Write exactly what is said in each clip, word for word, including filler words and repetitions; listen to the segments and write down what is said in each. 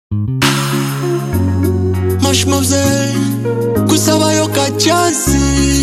Mashmozel kusaba yo kachasi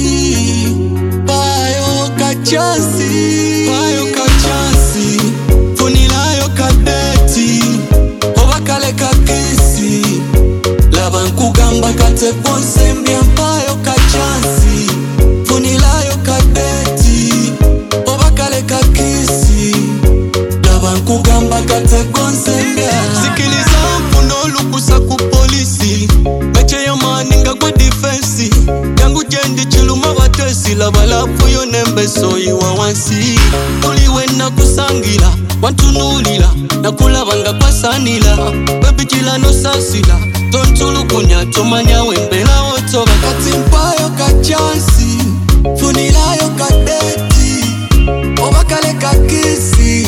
Bayo kachasi Bayo kachasi Funila yo kadeti Obakale kakisi Laban kugamba kate konsembia Bayo kachasi Funila yo kadeti Obakale kakisi Laban kugamba kate konsembia Sikiliza mpuno lukusa kupolisi Meche ya maninga kwa defensi Yangu jendi chiluma watesi Labalafu yo nembe soyi wa wansi Uliwe na kusangila Wantunulila na kulabanga kwa sanila Baby chila no sasila Tontulu kunya tumanya wembela oto Wakati mpayo kachansi Funila yo kadeti Obakale kakisi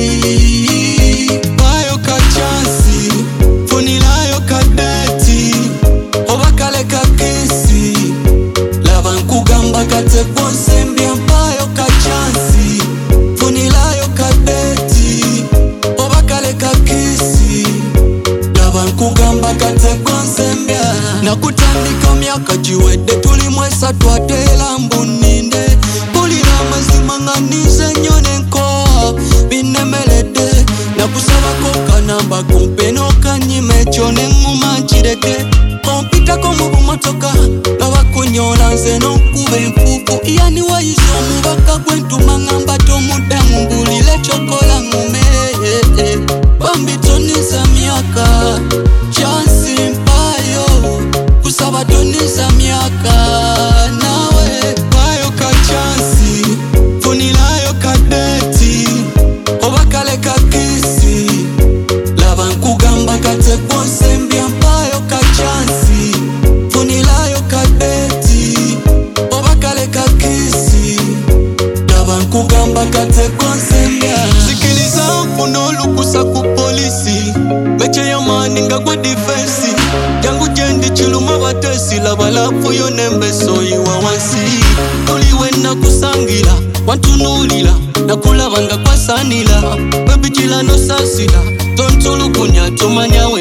Bayo kachansi Funila yo kadeti Obakale kakisi Laban kugamba kate konsembia Bayo kachansi Funila yo kadeti Obakale kakisi Laban kugamba kate konsembia Na kutandika miaka jiwede Tulimwesa tuatela mbuninde Kulira mazimanganize nyone nkoa Binemelede Na kusaba koka namba kumpeno kanyime chone nguma chireke Kompita komu bumotoka Na wakunyola nze no kube mfufu Iyani wa iso mubaka kwentu mangamba tomuda mbulile chokola ngume Bambi tonisa miaka Chansi mpayo Kusaba tonisa miaka Nawe Bayo kachansi Funila yo kadeti Obakale kakisi Laban kugamba kate konsembia Bayo kachansi Funila yo kadeti Obakale kakisi Laban kugamba kate konsembia Sikiliza mpuno lukusa kupolisi Meche ya maninga kwa defensi Yangu jendi chiluma watesi Labalafu yo nembe soyi wa wansi Uliwe na kusangila Wantunulila na kulabanga kwa sanila Baby chila no sasila Tontulu kunya tumanya we